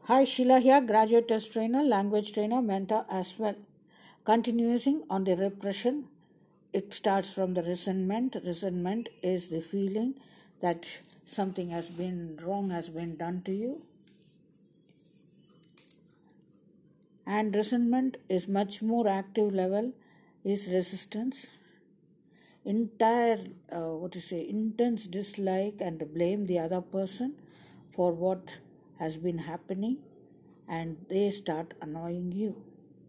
Hi, Sheila here, graduate test trainer, language trainer, mentor as well. Continuing on the repression, it starts from the resentment. Resentment is the feeling that something has been wrong, has been done to you. And resentment is much more active level, is resistance. Intense dislike and blame the other person for what has been happening, and they start annoying you.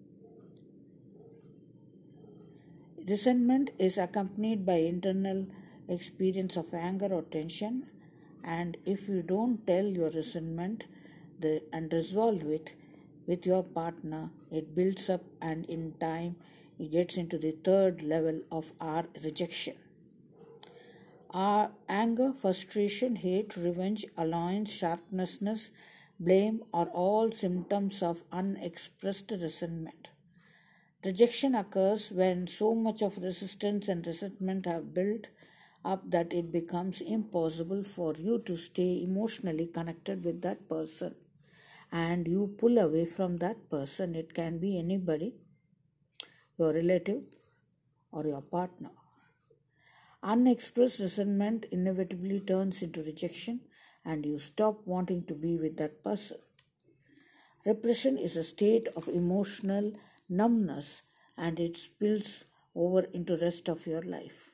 Resentment is accompanied by internal experience of anger or tension, and if you don't tell your resentment and resolve it with your partner, it builds up, and in time it gets into the third level of our rejection. Our anger, frustration, hate, revenge, annoyance, sharpness, blame are all symptoms of unexpressed resentment. Rejection occurs when so much of resistance and resentment have built up that it becomes impossible for you to stay emotionally connected with that person, and you pull away from that person. It can be anybody, your relative or your partner. Unexpressed resentment inevitably turns into rejection, and you stop wanting to be with that person. Repression is a state of emotional numbness, and it spills over into the rest of your life.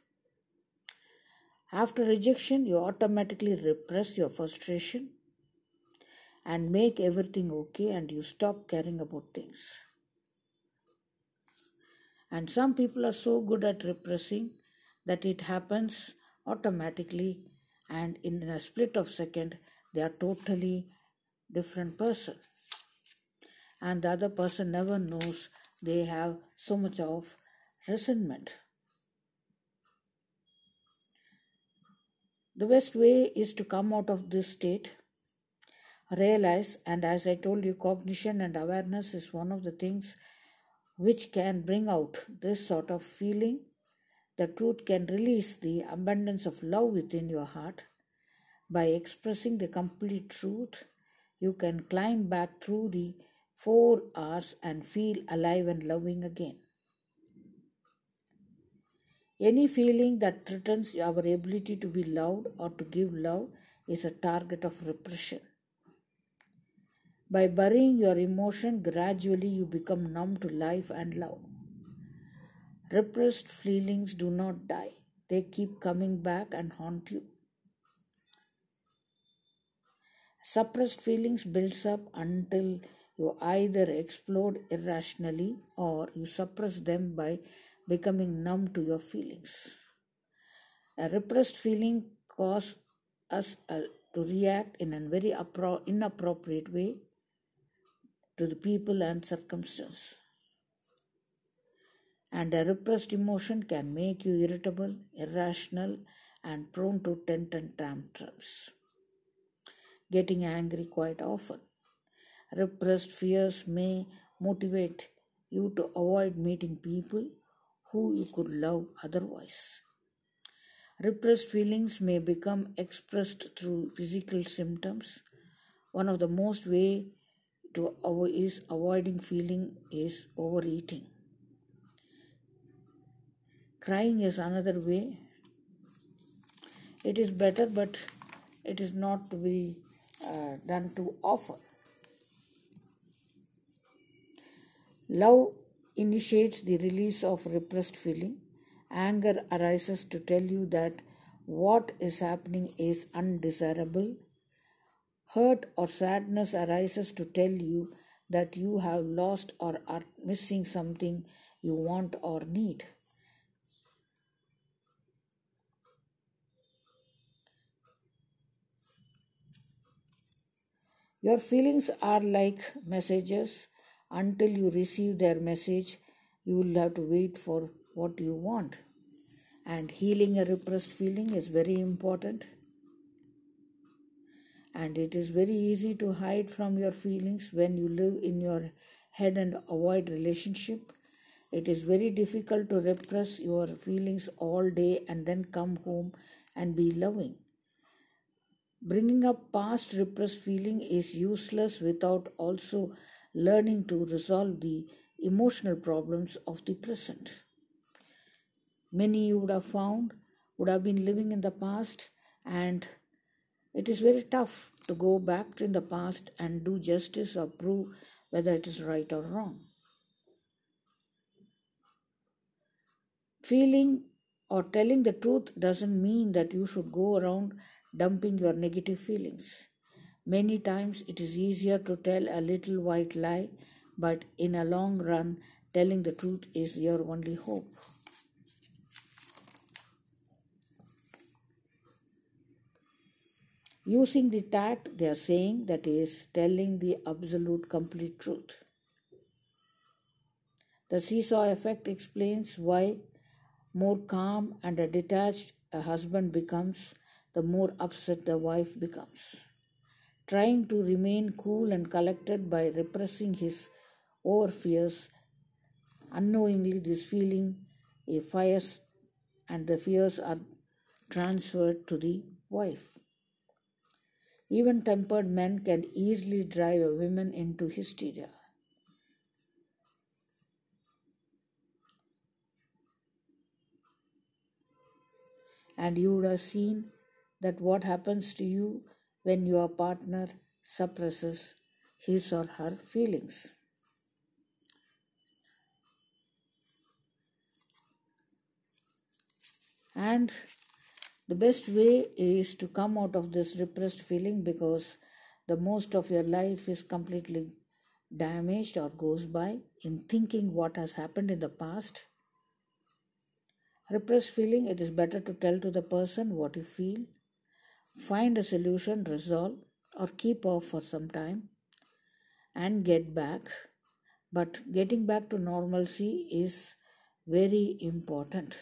After rejection, you automatically repress your frustration and make everything okay, and you stop caring about things. And some people are so good at repressing that it happens automatically, and in a split of second they are totally different person, and the other person never knows they have so much of resentment. The best way is to come out of this state, realize, and as I told you, cognition and awareness is one of the things which can bring out this sort of feeling. The truth can release the abundance of love within your heart. By expressing the complete truth, you can climb back through the 4 hours and feel alive and loving again. Any feeling that threatens our ability to be loved or to give love is a target of repression. By burying your emotion, gradually you become numb to life and love. Repressed feelings do not die. They keep coming back and haunt you. Suppressed feelings builds up until you either explode irrationally or you suppress them by becoming numb to your feelings. A repressed feeling causes us to react in a very inappropriate way to the people and circumstance. And a repressed emotion can make you irritable, irrational, and prone to tantrums, getting angry quite often. Repressed fears may motivate you to avoid meeting people who you could love otherwise. Repressed feelings may become expressed through physical symptoms. One of the most way to avoiding feeling is overeating. Crying is another way. It is better, but it is not to be done too often. Love initiates the release of repressed feeling. Anger arises to tell you that what is happening is undesirable. Hurt or sadness arises to tell you that you have lost or are missing something you want or need. Your feelings are like messages. Until you receive their message, you will have to wait for what you want. And healing a repressed feeling is very important. And it is very easy to hide from your feelings when you live in your head and avoid relationship. It is very difficult to repress your feelings all day and then come home and be loving. Bringing up past repressed feeling is useless without also learning to resolve the emotional problems of the present. Many you would have found would have been living in the past, and it is very tough to go back in the past and do justice or prove whether it is right or wrong. Feeling or telling the truth doesn't mean that you should go around dumping your negative feelings. Many times it is easier to tell a little white lie, but in a long run, telling the truth is your only hope. Using the tact they are saying, that is, telling the absolute complete truth. The seesaw effect explains why more calm and detached a husband becomes, the more upset the wife becomes. Trying to remain cool and collected by repressing his over fears, unknowingly this feeling a fires and the fears are transferred to the wife. Even tempered men can easily drive a woman into hysteria. And you would have seen that what happens to you when your partner suppresses his or her feelings. And the best way is to come out of this repressed feeling, because the most of your life is completely damaged or goes by in thinking what has happened in the past. Repressed feeling, it is better to tell to the person what you feel, find a solution, resolve, or keep off for some time and get back. But getting back to normalcy is very important.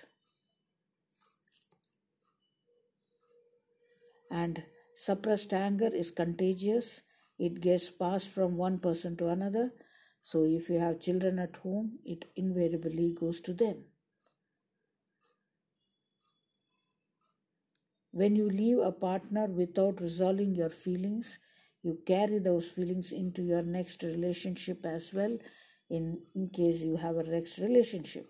And suppressed anger is contagious. It gets passed from one person to another. So if you have children at home, it invariably goes to them. When you leave a partner without resolving your feelings, you carry those feelings into your next relationship as well, in case you have a next relationship.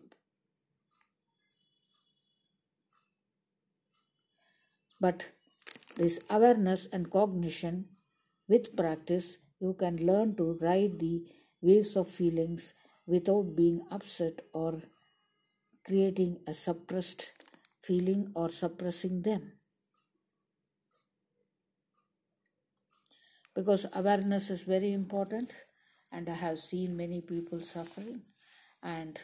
But this awareness and cognition, with practice, you can learn to ride the waves of feelings without being upset or creating a suppressed feeling or suppressing them. Because awareness is very important, and I have seen many people suffering, and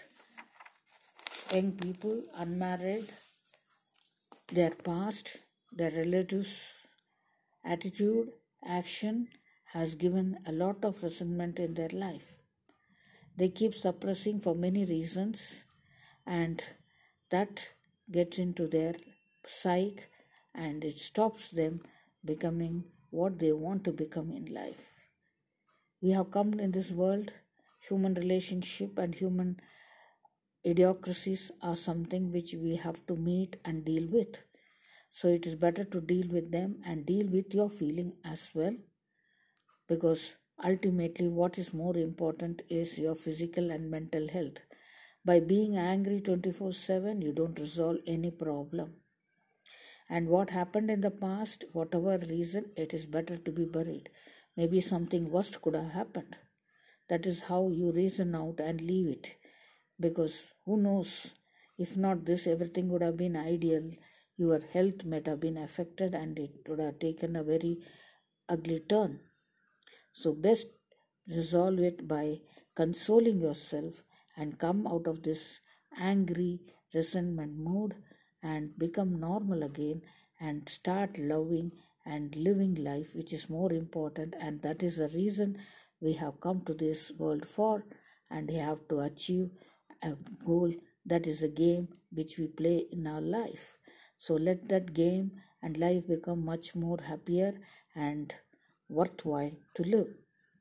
young people, unmarried, their past, their relatives' attitude, action has given a lot of resentment in their life. They keep suppressing for many reasons, and that gets into their psyche and it stops them becoming what they want to become in life. We have come in this world, human relationship and human idiocracies are something which we have to meet and deal with. So it is better to deal with them and deal with your feeling as well, because ultimately what is more important is your physical and mental health. By being angry 24/7, you don't resolve any problem. And what happened in the past, whatever reason, it is better to be buried. Maybe something worst could have happened. That is how you reason out and leave it. Because who knows, if not this, everything would have been ideal. Your health might have been affected and it would have taken a very ugly turn. So, best resolve it by consoling yourself and come out of this angry resentment mood and become normal again and start loving and living life, which is more important. And that is the reason we have come to this world for, and we have to achieve a goal. That is a game which we play in our life. So let that game and life become much more happier and worthwhile to live.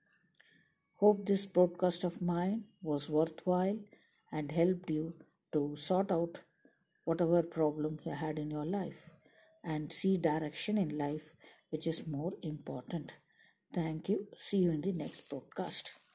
Hope this broadcast of mine was worthwhile and helped you to sort out whatever problem you had in your life and see direction in life which is more important. Thank you. See you in the next podcast.